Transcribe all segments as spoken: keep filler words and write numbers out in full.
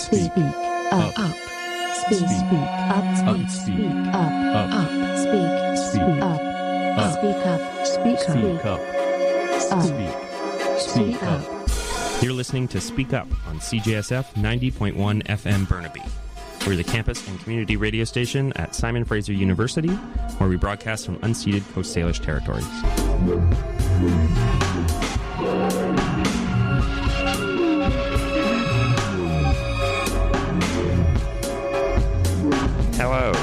Speak. Up. Up. Speak. Speak. Up. Speak. Speak. Up. Up. Up. Speak. Speak. Up. Up. Speak up. Speak up. Speak up. Speak. Speak up. You're listening to Speak Up on C J S F ninety point one F M Burnaby. We're the campus and community radio station at Simon Fraser University, where we broadcast from unceded Coast Salish territories. Hello.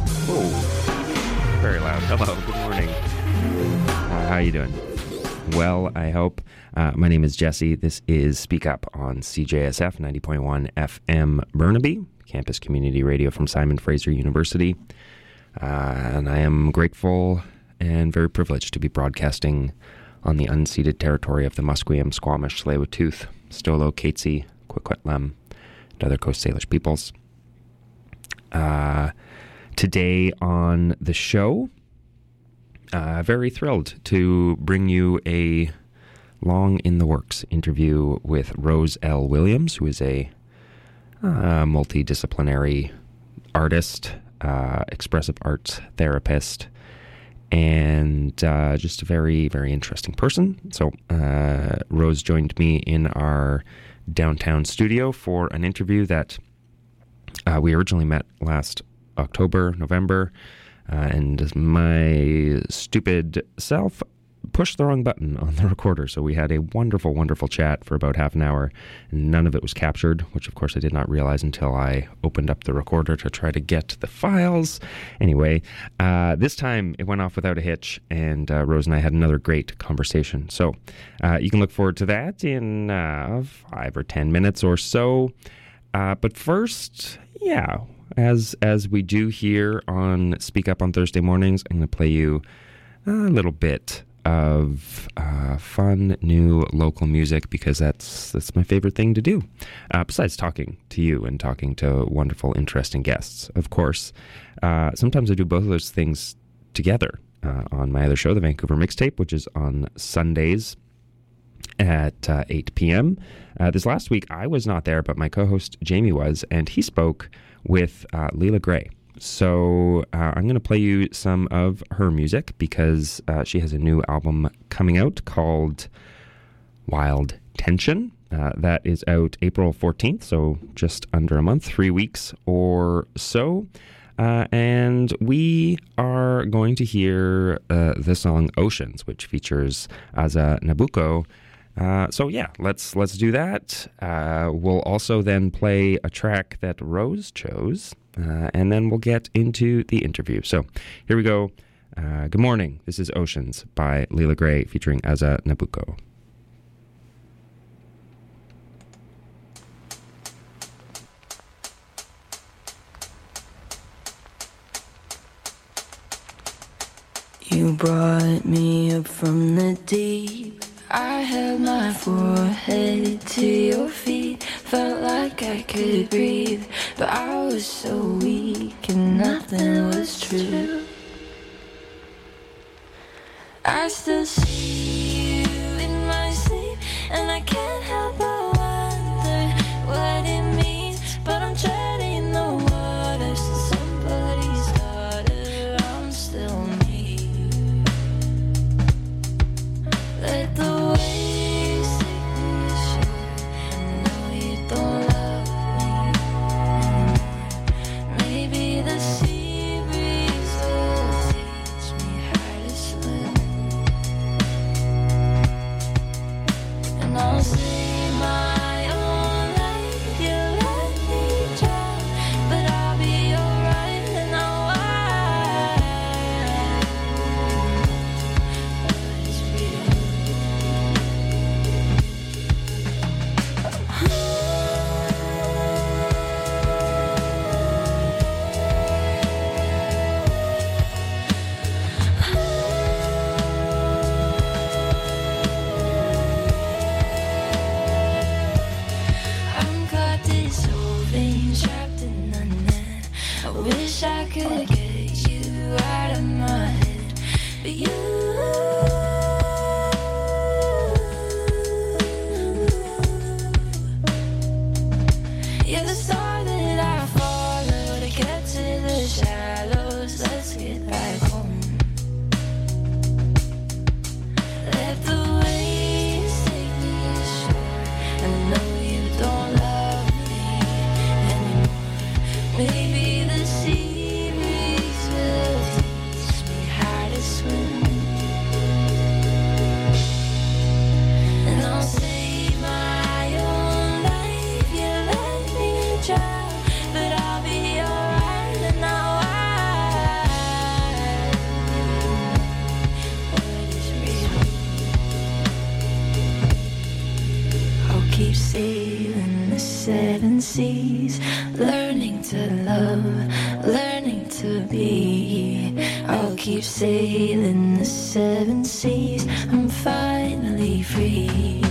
Oh, very loud. Hello. Good morning. Uh, how you doing? Well, I hope. Uh, my name is Jesse. This is Speak Up on C J S F ninety point one F M Burnaby, campus community radio from Simon Fraser University. Uh, and I am grateful and very privileged to be broadcasting on the unceded territory of the Musqueam, Squamish, Tsleil-Waututh, Stolo, Katzie, Coquitlam, and other Coast Salish peoples. Uh, today on the show, uh, very thrilled to bring you a long-in-the-works interview with Rose L. Williams, who is a uh, multidisciplinary artist, uh, expressive arts therapist, and uh, just a very, very interesting person. So uh, Rose joined me in our downtown studio for an interview that uh, we originally met last October, November, uh, and my stupid self pushed the wrong button on the recorder, so we had a wonderful, wonderful chat for about half an hour, and none of it was captured, which of course I did not realize until I opened up the recorder to try to get the files. Anyway, uh, this time it went off without a hitch, and uh, Rose and I had another great conversation. So uh, you can look forward to that in uh, five or ten minutes or so. Uh, but first, yeah, as as we do here on Speak Up on Thursday mornings, I'm going to play you a little bit of uh, fun, new local music, because that's that's my favorite thing to do, uh, besides talking to you and talking to wonderful, interesting guests, of course. Uh, sometimes I do both of those things together uh, on my other show, The Vancouver Mixtape, which is on Sundays at uh, eight p.m. Uh, this last week, I was not there, but my co-host Jamie was, and he spoke with uh, Leela Gray. So uh, I'm going to play you some of her music, because uh, she has a new album coming out called Wild Tension. Uh, that is out April fourteenth, so just under a month, three weeks or so. Uh, and we are going to hear uh, the song Oceans, which features Aza Nabucco. Uh, so yeah, let's let's do that. Uh, we'll also then play a track that Rose chose, uh, and then we'll get into the interview. So here we go. Uh, good morning. This is Oceans by Leela Gray featuring Aza Nabucco. You brought me up from the deep. I held my forehead to your feet. Felt like I could breathe, but I was so weak and nothing was true. I still see you in my sleep, and I can't help but wonder what it means. But I'm treading the water, so somebody's daughter. I'm still me. Let the waves take me ashore. I know you don't love me anymore. Maybe the sea breeze will teach me how to swim. And I'll say my own life, you let me drown, but I'll be alright and I'll why. But it's real. I'm caught dissolving, trapped in the net. I wish I could get you out of my head, but you, you're the song sailing the seven seas, learning to love, learning to be. I'll keep sailing the seven seas, I'm finally free.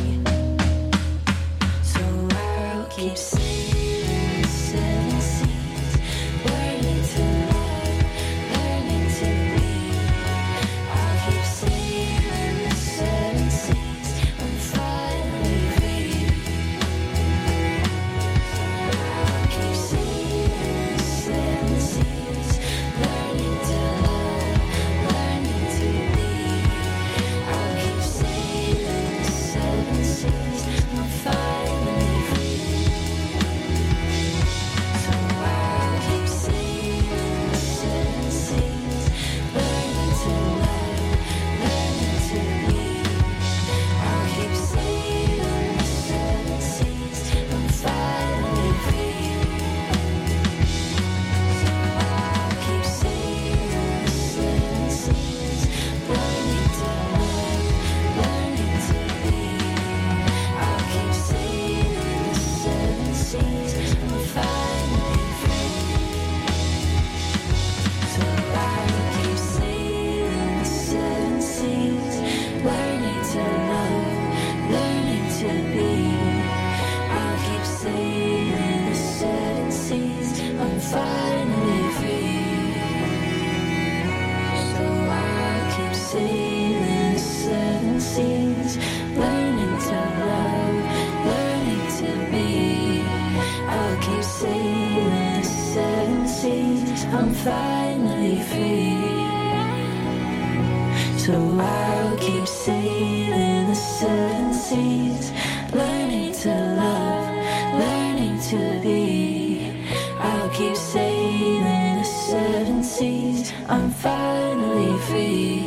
So I'll keep sailing the seven seas, learning to love, learning to be. I'll keep sailing the seven seas, I'm finally free. I'll keep sailing the seven seas, learning to love, learning to be. I'll keep sailing the seven seas, I'm finally free. So I'll keep sailing the seven seas, learning to love, learning to be. I'll keep sailing the seven seas, I'm finally free. So I'll keep sailing the seven seas, learning to love, learning to be. I'll keep sailing the seven seas, I'm finally free. So I'll keep sailing the seven seas, learning to love, learning to be. I'll keep sailing the seven seas, I'm finally free. So I'll keep sailing the seven seas, learning to love, learning to be. I'll keep sailing the seven seas, I'm finally free. So I'll keep sailing the seven seas, learning to love, learning to be. I'll keep sailing the seven seas, I'm finally free.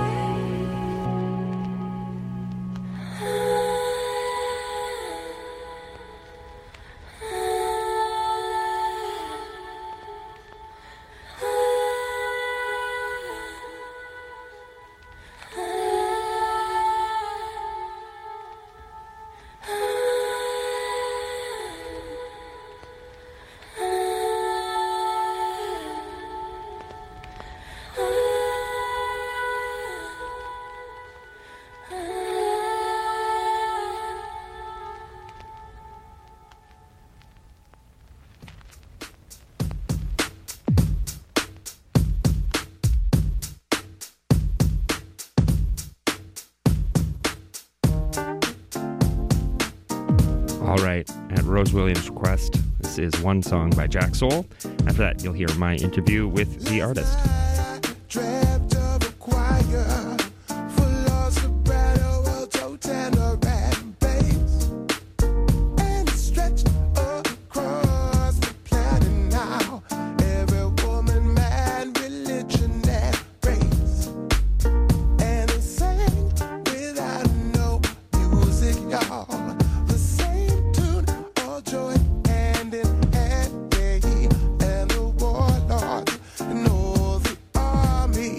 All right, at Rose Williams' request, this is one song by Jack Soul. After that, you'll hear my interview with the artist. Dreamt of a choir full of soprano, alto, tenor, and bass, and it stretched across the planet now. Every woman, man, religion, and race, and they sang without no music, y'all. The same tune, all joy, hand in hand, yeah, and the warlords and all the army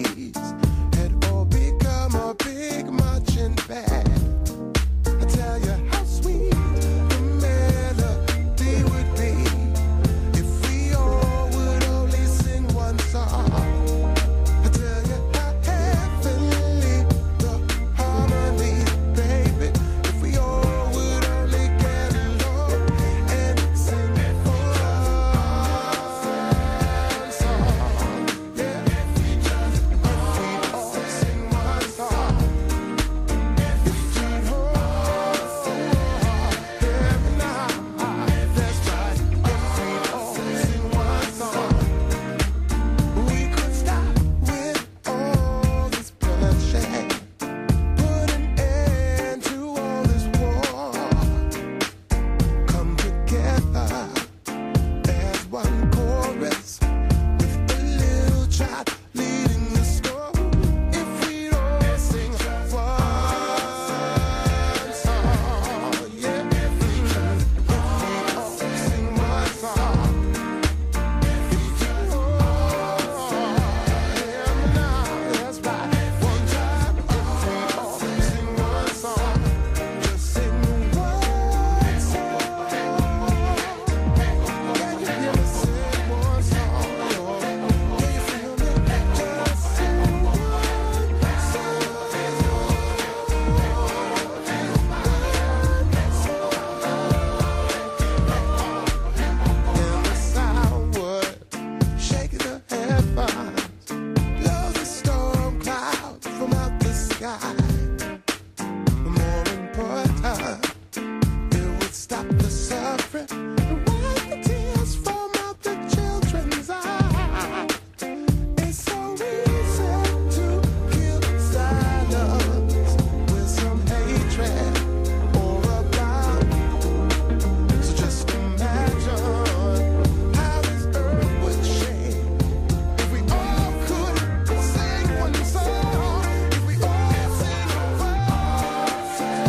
different. And wipe the tears from out the children's eyes. It's so easy to kill silence with some hatred or a doubt. So just imagine how this earth would change if we all could sing one song. If we all sing one song.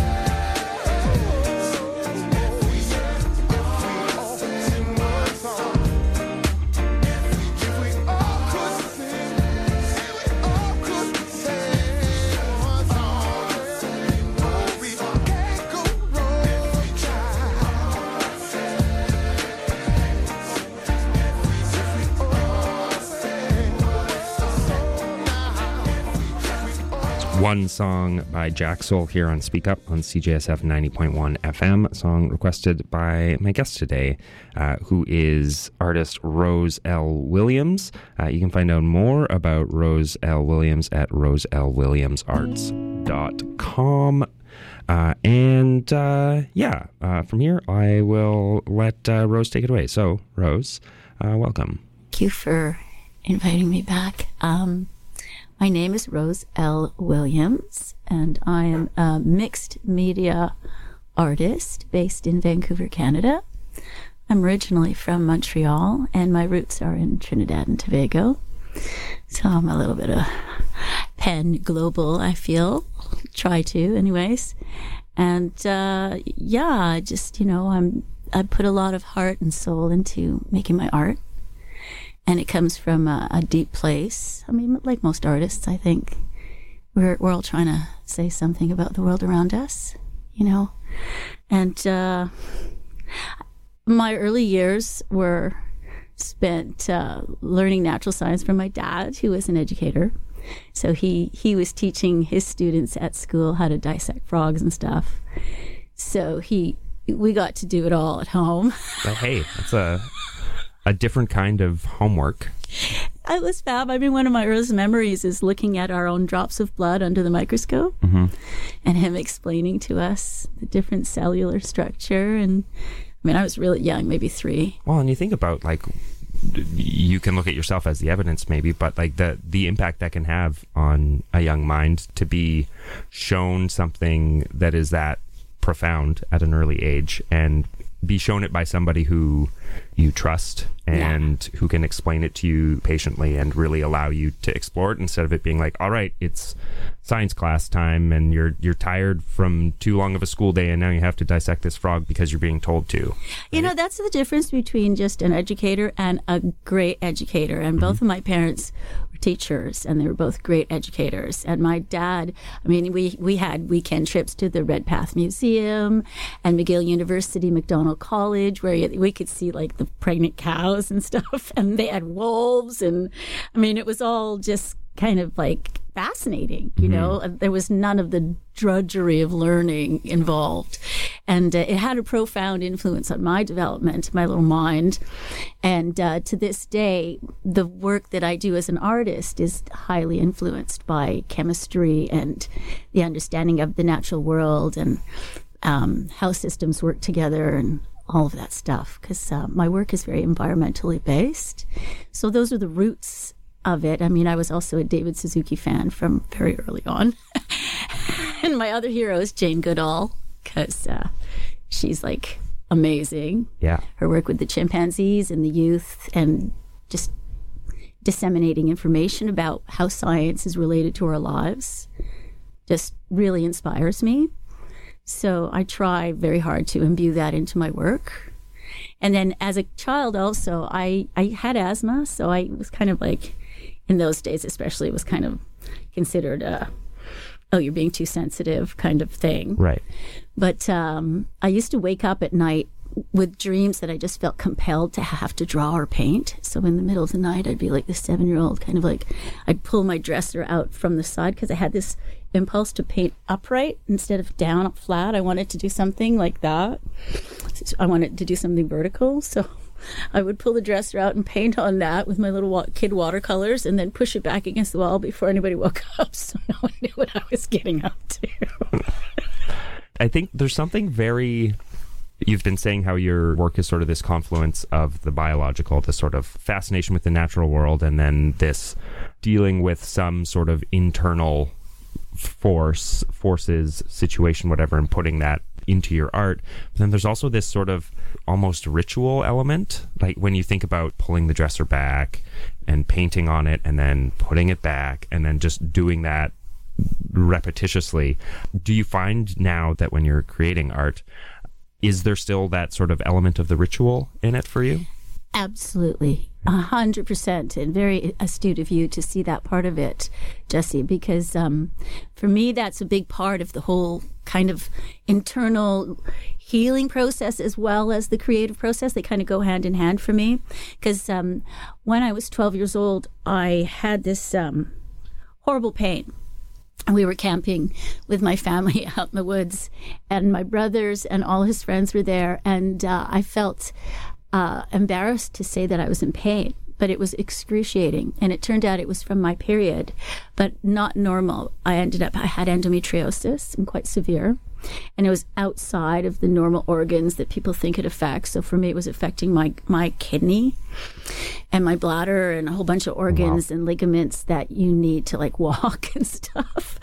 If we all sing one song. If we all could sing, if we all could sing one song. Oh, we can't go wrong, child. If we all sing One song by Jack Soul here on Speak Up on C J S F ninety point one F M. A song requested by my guest today, uh, who is artist Rose L. Williams. Uh, you can find out more about Rose L. Williams at rose l williams arts dot com. Uh, and uh, yeah, uh, from here, I will let uh, Rose take it away. So, Rose, uh, welcome. Thank you for inviting me back. Um, my name is Rose L. Williams, and I am a mixed media artist based in Vancouver, Canada. I'm originally from Montreal, and my roots are in Trinidad and Tobago. So I'm a little bit of pan-global, I feel. Try to, anyways. And uh, yeah, just, you know, I'm I put a lot of heart and soul into making my art. And it comes from a, a deep place. I mean, like most artists, I think we're we're all trying to say something about the world around us, you know. And uh, my early years were spent uh, learning natural science from my dad, who was an educator. So he he was teaching his students at school how to dissect frogs and stuff. So he we got to do it all at home. But hey, that's a a different kind of homework. I was fab. I mean, one of my earliest memories is looking at our own drops of blood under the microscope, Mm-hmm. and him explaining to us the different cellular structure. And I mean, I was really young, maybe three. Well, and you think about, like, you can look at yourself as the evidence maybe, but like the the impact that can have on a young mind to be shown something that is that profound at an early age, and be shown it by somebody who you trust and yeah. who can explain it to you patiently and really allow you to explore it, instead of it being like, all right, it's science class time and you're you're tired from too long of a school day and now you have to dissect this frog because you're being told to. Right? You know, that's the difference between just an educator and a great educator. And Mm-hmm. both of my parents were teachers, and they were both great educators. And my dad, I mean, we, we had weekend trips to the Redpath Museum and McGill University, McDonald College, where we could see like the pregnant cows and stuff. And they had wolves. And I mean, it was all just kind of like fascinating, you mm-hmm. know. There was none of the drudgery of learning involved, and uh, it had a profound influence on my development, my little mind. And uh, to this day, the work that I do as an artist is highly influenced by chemistry and the understanding of the natural world and um, how systems work together and all of that stuff, because uh, my work is very environmentally based. So those are the roots of it. I mean, I was also a David Suzuki fan from very early on. And my other hero is Jane Goodall, because uh, she's like amazing. Yeah. Her work with the chimpanzees and the youth, and just disseminating information about how science is related to our lives, just really inspires me. So I try very hard to imbue that into my work. And then as a child also, I, I had asthma, so I was kind of like, in those days especially, it was kind of considered a, oh, you're being too sensitive kind of thing. Right. But um, I used to wake up at night with dreams that I just felt compelled to have to draw or paint. So in the middle of the night, I'd be like this seven-year-old, kind of like, I'd pull my dresser out from the side because I had this impulse to paint upright instead of down flat. I wanted to do something like that. I wanted to do something vertical. So I would pull the dresser out and paint on that with my little wa- kid watercolors, and then push it back against the wall before anybody woke up, so no one knew what I was getting up to. I think there's something very You've been saying how your work is sort of this confluence of the biological, this sort of fascination with the natural world, and then this dealing with some sort of internal force, forces, situation, whatever, and putting that into your art. But then there's also this sort of almost ritual element, like when you think about pulling the dresser back and painting on it and then putting it back and then just doing that repetitiously. Do you find now that when you're creating art, is there still that sort of element of the ritual in it for you? Absolutely. A hundred percent. And very astute of you to see that part of it, Jesse, because um, for me, that's a big part of the whole kind of internal healing process as well as the creative process. They kind of go hand in hand for me. Because um, when I was twelve years old, I had this um, horrible pain. We were camping with my family out in the woods, and my brothers and all his friends were there, and uh, I felt uh, embarrassed to say that I was in pain, but it was excruciating, and it turned out it was from my period, but not normal. I ended up, I had endometriosis, and quite severe, and it was outside of the normal organs that people think it affects. So for me, it was affecting my my kidney and my bladder and a whole bunch of organs wow. and ligaments that you need to like walk and stuff.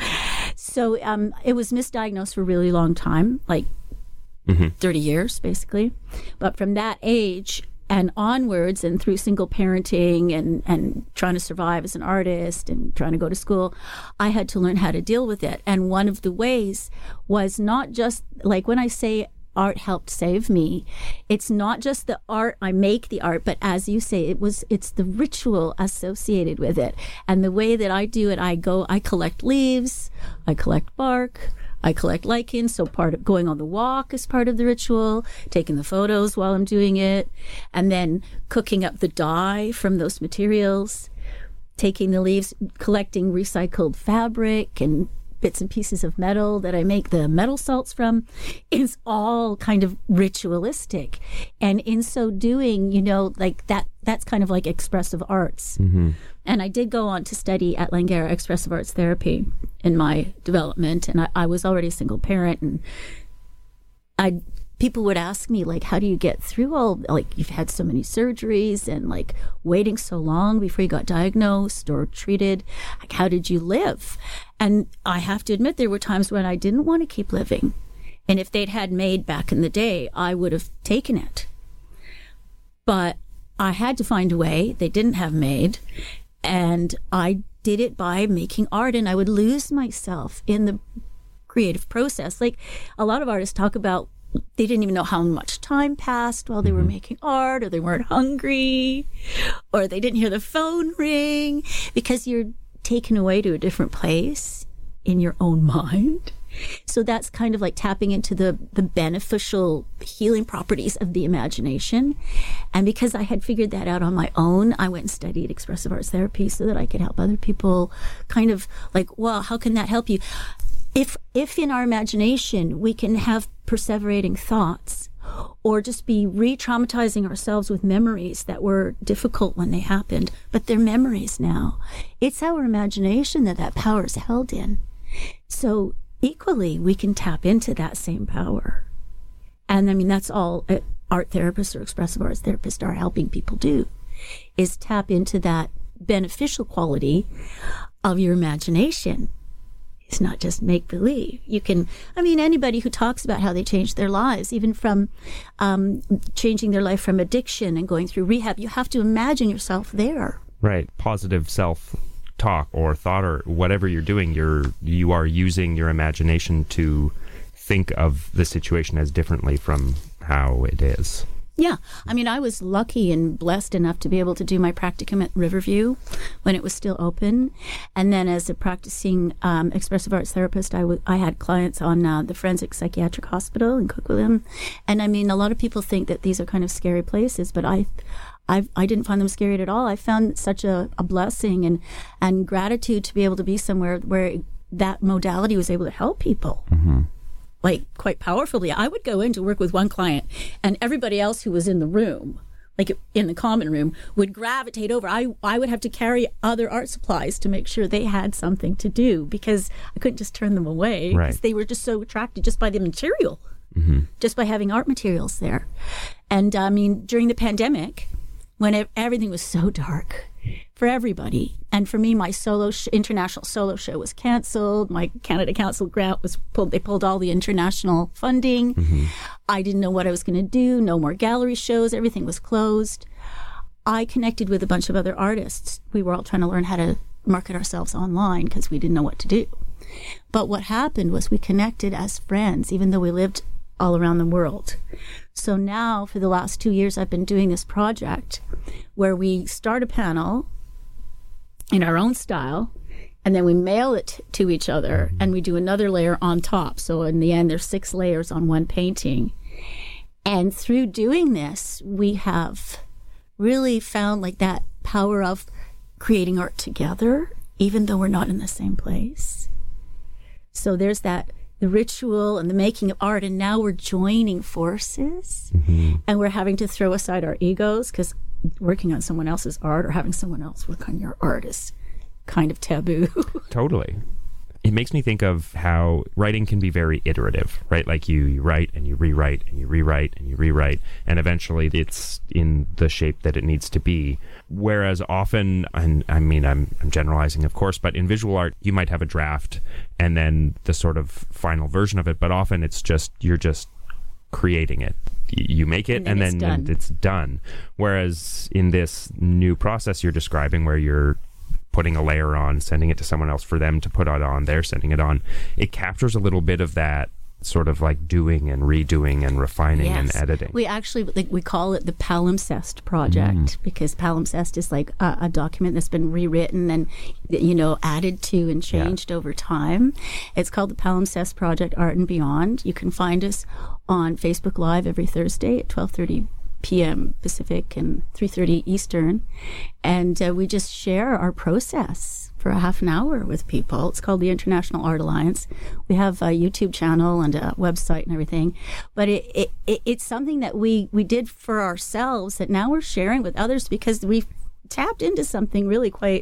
So um, it was misdiagnosed for a really long time, like mm-hmm. thirty years basically. But from that age and onwards, and through single parenting and, and trying to survive as an artist and trying to go to school, I had to learn how to deal with it. And one of the ways was not just, like when I say art helped save me, it's not just the art, I make the art, but as you say, it was, it's the ritual associated with it. And the way that I do it, I go, I collect leaves, I collect bark, I collect lichens, so part of going on the walk is part of the ritual, taking the photos while I'm doing it, and then cooking up the dye from those materials, taking the leaves, collecting recycled fabric and bits and pieces of metal that I make the metal salts from. It's all kind of ritualistic. And in so doing, you know, like that, that's kind of like expressive arts. Mm-hmm. And I did go on to study at Langara expressive arts therapy in my development. And I, I was already a single parent. And I people would ask me, like, how do you get through all, like, you've had so many surgeries and, like, waiting so long before you got diagnosed or treated. Like, how did you live? And I have to admit, there were times when I didn't want to keep living. And if they'd had MAID back in the day, I would have taken it. But I had to find a way. They didn't have MAID. And I did it by making art, and I would lose myself in the creative process. Like, a lot of artists talk about they didn't even know how much time passed while they were making art, or they weren't hungry, or they didn't hear the phone ring, because you're taken away to a different place in your own mind. So that's kind of like tapping into the, the beneficial healing properties of the imagination. And because I had figured that out on my own, I went and studied expressive arts therapy so that I could help other people kind of like, well, how can that help you? If if in our imagination we can have perseverating thoughts, or just be re-traumatizing ourselves with memories that were difficult when they happened, but they're memories now, it's our imagination that that power is held in. So equally, we can tap into that same power. And I mean, that's all art therapists or expressive arts therapists are helping people do, is tap into that beneficial quality of your imagination. It's not just make-believe. You can, I mean, anybody who talks about how they changed their lives, even from um, changing their life from addiction and going through rehab, you have to imagine yourself there. Right. Positive self-talk or thought or whatever you're doing, you're, you are using your imagination to think of the situation as differently from how it is. Yeah. I mean, I was lucky and blessed enough to be able to do my practicum at Riverview when it was still open. And then as a practicing um, expressive arts therapist, I, w- I had clients on uh, the Forensic Psychiatric Hospital in Coquitlam. And I mean, a lot of people think that these are kind of scary places, but I I've, I didn't find them scary at all. I found such a, a blessing and, and gratitude to be able to be somewhere where that modality was able to help people. Mm-hmm. Like, quite powerfully. I would go in to work with one client, and everybody else who was in the room, like in the common room, would gravitate over. I, I would have to carry other art supplies to make sure they had something to do, because I couldn't just turn them away. Right. Because they were just so attracted just by the material Mm-hmm. just by having art materials there. And I mean, during the pandemic, when it, everything was so dark for everybody, and for me, my solo sh- international solo show was canceled. My Canada Council grant was pulled. They pulled all the international funding. Mm-hmm. I didn't know what I was going to do. No more gallery shows. Everything was closed. I connected with a bunch of other artists. We were all trying to learn how to market ourselves online because we didn't know what to do. But what happened was we connected as friends, even though we lived all around the world. So now, for the last two years, I've been doing this project where we start a panel in our own style, and then we mail it to each other, and we do another layer on top. So in the end, there's six layers on one painting. And through doing this, we have really found like that power of creating art together, even though we're not in the same place. So there's that, the ritual and the making of art, and now we're joining forces, Mm-hmm. and we're having to throw aside our egos, because working on someone else's art or having someone else work on your art is kind of taboo. Totally. It makes me think of how writing can be very iterative, right? Like you, you write and you rewrite and you rewrite and you rewrite, and eventually it's in the shape that it needs to be. Whereas often, and I mean, I'm, I'm generalizing, of course, but in visual art, you might have a draft and then the sort of final version of it, but often it's just, you're just creating it. You make it And then and it's then done. it's done. Whereas in this new process you're describing, where you're putting a layer on, sending it to someone else for them to put it on, they're sending it on, it captures a little bit of that sort of like doing and redoing and refining and editing. We actually, like, we call it the Palimpsest Project, Mm. because palimpsest is like a, a document that's been rewritten and, you know, added to and changed over time. It's called the Palimpsest Project Art and Beyond. You can find us on Facebook Live every Thursday at twelve thirty p.m. Pacific and three thirty Eastern. And uh, we just share our process for a half an hour with people. It's called the International Art Alliance. We have a YouTube channel and a website and everything. But it, it, it it's something that we, we did for ourselves that now we're sharing with others, because we've tapped into something really quite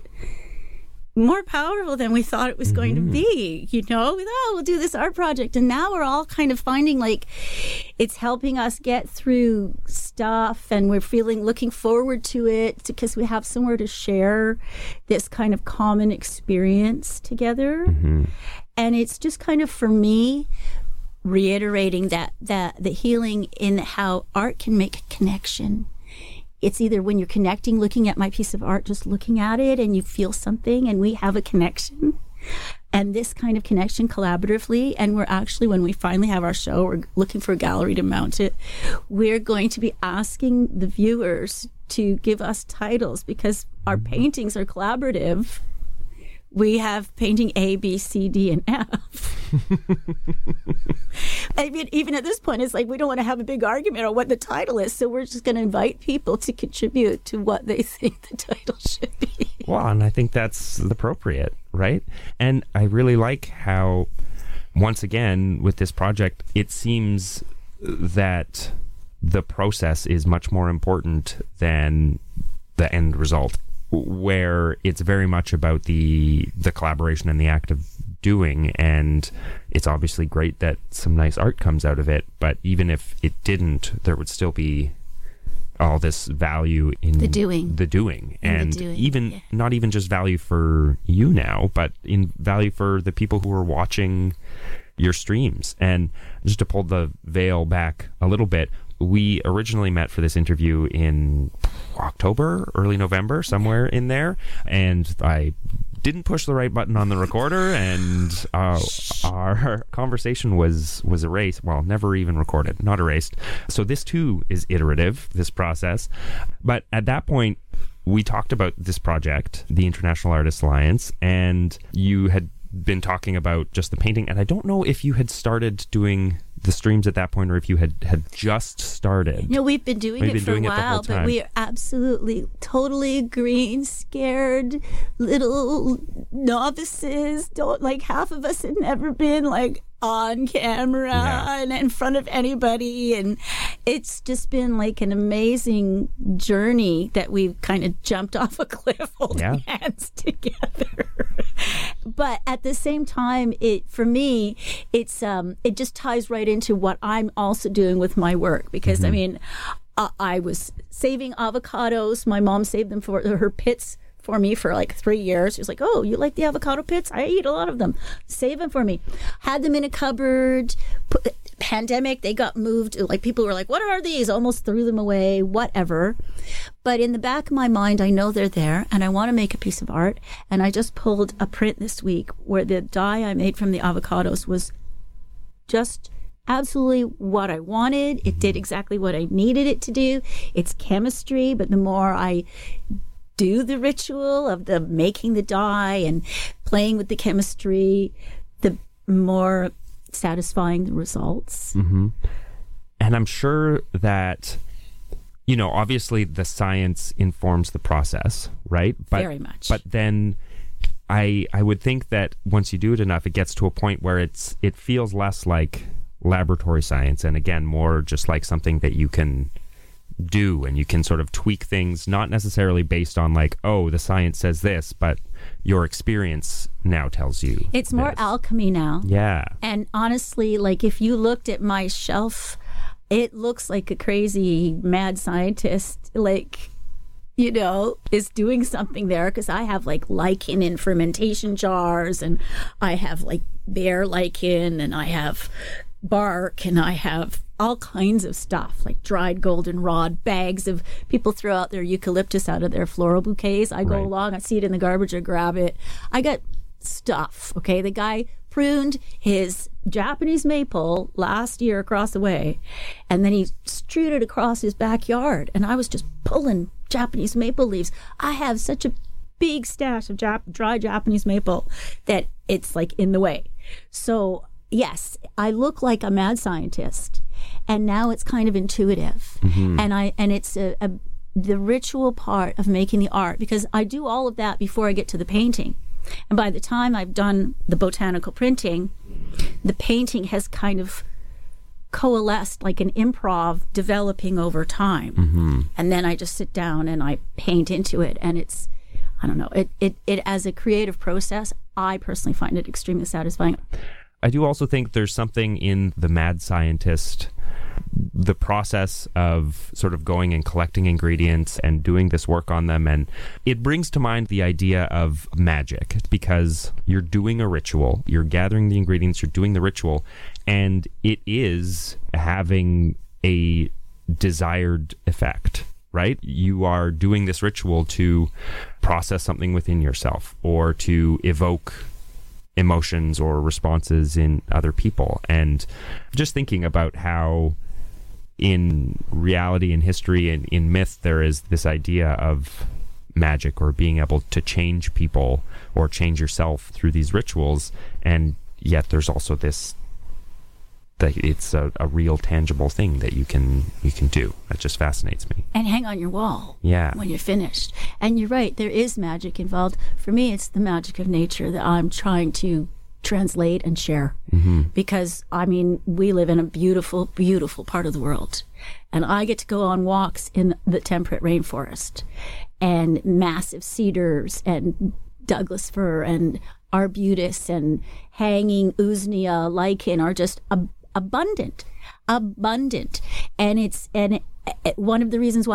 more powerful than we thought it was going to be. You know, we thought, oh, we'll do this art project, and now we're all kind of finding like it's helping us get through stuff, and we're feeling looking forward to it because we have somewhere to share this kind of common experience together. Mm-hmm. And it's just kind of, for me, reiterating that that the healing in how art can make a connection. It's either when you're connecting, looking at my piece of art, just looking at it, and you feel something, and we have a connection. And this kind of connection collaboratively, and we're actually, when we finally have our show, we're looking for a gallery to mount it. We're going to be asking the viewers to give us titles, because our paintings are collaborative. We have painting A, B, C, D, and F. I mean, even at this point, it's like we don't want to have a big argument on what the title is, so we're just going to invite people to contribute to what they think the title should be. Well, and I think that's appropriate, right? And I really like how, once again, with this project, it seems that the process is much more important than the end result, where it's very much about the the collaboration and the act of doing. And it's obviously great that some nice art comes out of it, but even if it didn't, there would still be all this value in The doing. the doing In the and doing, even yeah. not even just value for you now, but in value for the people who are watching your streams. And just to pull the veil back a little bit, we originally met for this interview in October, early November, somewhere in there, and I didn't push the right button on the recorder, and uh, our conversation was was erased. Well, never even recorded, not erased. So this too is iterative, this process. But at that point, we talked about this project, the International Artists Alliance, and you had been talking about just the painting, and I don't know if you had started doing the streams at that point, or if you had had just started. No, we've been doing We've it been for doing a it the whole while, but time. we are absolutely, totally green, scared little novices. Don't like half of us had never been like on camera Yeah. and in front of anybody. And it's just been like an amazing journey that we've kind of jumped off a cliff holding Yeah. hands together. But at the same time, it for me, it's um, it just ties right into what I'm also doing with my work. Because, I mean, I, I was saving avocados. My mom saved them for her pits for me for like three years. She was like, oh, you like the avocado pits? I eat a lot of them. Save them for me. Had them in a cupboard. Put, pandemic, they got moved. Like, people were like, what are these? Almost threw them away, whatever. But in the back of my mind, I know they're there and I want to make a piece of art. And I just pulled a print this week where the dye I made from the avocados was just absolutely what I wanted. It did exactly what I needed it to do. It's chemistry, but the more I do the ritual of the making the dye and playing with the chemistry, the more satisfying the results. Mm-hmm. And I'm sure that, you know, obviously the science informs the process, right? But, Very much. But then I I would think that once you do it enough, it gets to a point where it's it feels less like laboratory science, and again, more just like something that you can do, and you can sort of tweak things, not necessarily based on like, oh, the science says this, but your experience now tells you It's more this. alchemy now. Yeah. And honestly, like, if you looked at my shelf, it looks like a crazy mad scientist, like, you know, is doing something there, because I have like lichen in fermentation jars, and I have like bear lichen, and I have bark, and I have all kinds of stuff, like dried goldenrod, bags of people throw out their eucalyptus out of their floral bouquets. I go Right. along, I see it in the garbage, I grab it. I got stuff, okay? The guy pruned his Japanese maple last year across the way, and then he strewed it across his backyard, and I was just pulling Japanese maple leaves. I have such a big stash of Jap- dry Japanese maple that it's like in the way. So yes, I look like a mad scientist, and now it's kind of intuitive. And I and it's a, a the ritual part of making the art, because I do all of that before I get to the painting. And by the time I've done the botanical printing, the painting has kind of coalesced like an improv developing over time. And then I just sit down and I paint into it, and it's, I don't know, it, it, it as a creative process, I personally find it extremely satisfying. I do also think there's something in the mad scientist, the process of sort of going and collecting ingredients and doing this work on them. And it brings to mind the idea of magic, because you're doing a ritual, you're gathering the ingredients, you're doing the ritual, and it is having a desired effect, right? You are doing this ritual to process something within yourself, or to evoke emotions or responses in other people. And just thinking about how in reality and history and in myth there is this idea of magic, or being able to change people or change yourself through these rituals, and yet there's also this that it's a, a real tangible thing that you can you can do. That just fascinates me. And hang on your wall Yeah. when you're finished. And you're right, there is magic involved. For me, it's the magic of nature that I'm trying to translate and share. Because, I mean, we live in a beautiful, beautiful part of the world. And I get to go on walks in the temperate rainforest, and massive cedars and Douglas fir and arbutus and hanging usnea lichen are just ab- abundant, abundant. And it's, and it, it, one of the reasons why